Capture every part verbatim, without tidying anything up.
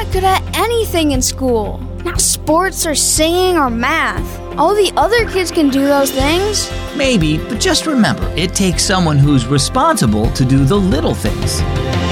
not good at anything in school. Not sports or singing or math. All the other kids can do those things. Maybe, but just remember, it takes someone who's responsible to do the little things.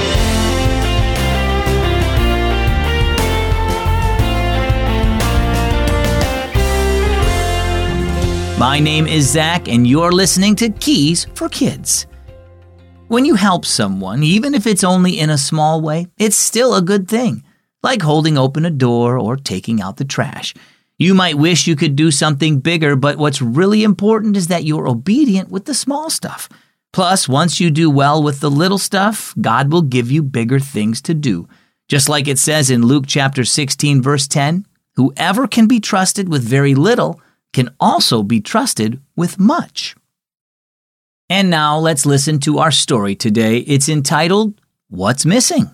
My name is Zach, and you're listening to Keys for Kids. When you help someone, even if it's only in a small way, it's still a good thing, like holding open a door or taking out the trash. You might wish you could do something bigger, but what's really important is that you're obedient with the small stuff. Plus, once you do well with the little stuff, God will give you bigger things to do. Just like it says in Luke chapter sixteen, verse ten, whoever can be trusted with very little can also be trusted with much. And now let's listen to our story today. It's entitled, What's Missing?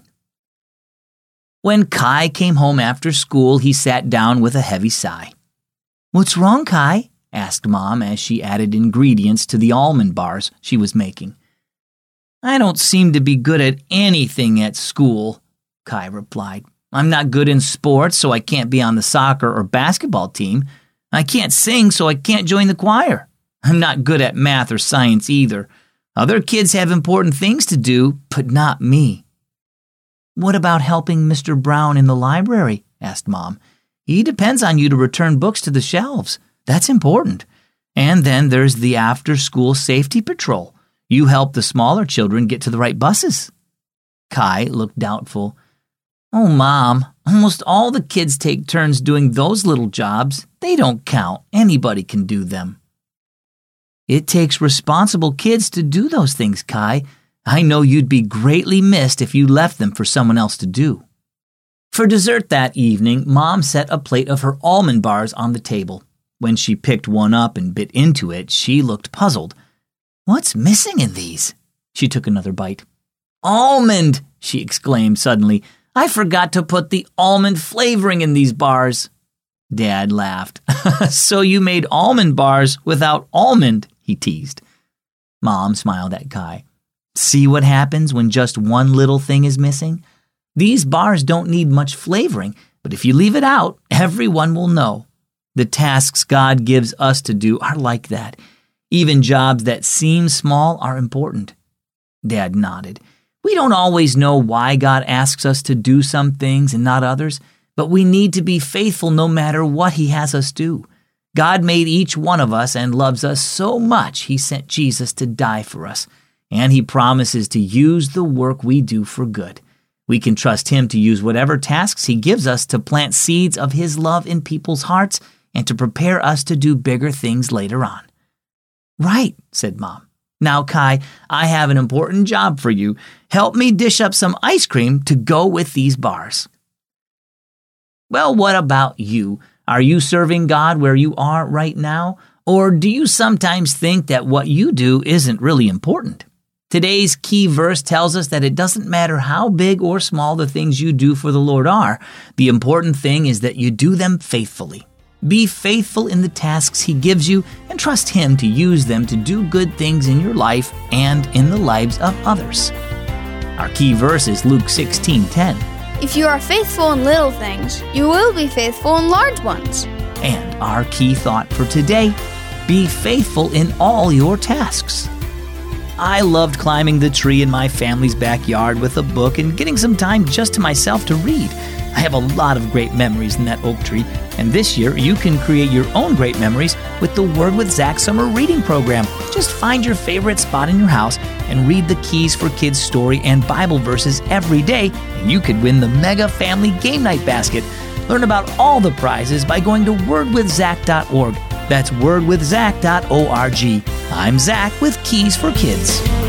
When Kai came home after school, he sat down with a heavy sigh. What's wrong, Kai? Asked Mom as she added ingredients to the almond bars she was making. I don't seem to be good at anything at school, Kai replied. I'm not good in sports, so I can't be on the soccer or basketball team. I can't sing, so I can't join the choir. I'm not good at math or science either. Other kids have important things to do, but not me. What about helping Mister Brown in the library? Asked Mom. He depends on you to return books to the shelves. That's important. And then there's the after-school safety patrol. You help the smaller children get to the right buses. Kai looked doubtful. Oh, Mom, almost all the kids take turns doing those little jobs. They don't count. Anybody can do them. It takes responsible kids to do those things, Kai. I know you'd be greatly missed if you left them for someone else to do. For dessert that evening, Mom set a plate of her almond bars on the table. When she picked one up and bit into it, she looked puzzled. What's missing in these? She took another bite. Almond! She exclaimed suddenly. I forgot to put the almond flavoring in these bars. Dad laughed. So you made almond bars without almond, he teased. Mom smiled at Kai. See what happens when just one little thing is missing? These bars don't need much flavoring, but if you leave it out, everyone will know. The tasks God gives us to do are like that. Even jobs that seem small are important. Dad nodded. We don't always know why God asks us to do some things and not others, but we need to be faithful no matter what He has us do. God made each one of us and loves us so much He sent Jesus to die for us, and He promises to use the work we do for good. We can trust Him to use whatever tasks He gives us to plant seeds of His love in people's hearts and to prepare us to do bigger things later on. Right, said Mom. Now, Kai, I have an important job for you. Help me dish up some ice cream to go with these bars. Well, what about you? Are you serving God where you are right now? Or do you sometimes think that what you do isn't really important? Today's key verse tells us that it doesn't matter how big or small the things you do for the Lord are. The important thing is that you do them faithfully. Be faithful in the tasks He gives you and trust Him to use them to do good things in your life and in the lives of others. Our key verse is Luke sixteen ten. If you are faithful in little things, you will be faithful in large ones. And our key thought for today, be faithful in all your tasks. I loved climbing the tree in my family's backyard with a book and getting some time just to myself to read. I have a lot of great memories in that oak tree, and this year you can create your own great memories with the Word with Zach Summer Reading Program. Just find your favorite spot in your house and read the Keys for Kids story and Bible verses every day, and you could win the Mega Family Game Night Basket. Learn about all the prizes by going to word with zach dot org. That's word with zach dot org. I'm Zach with Keys for Kids.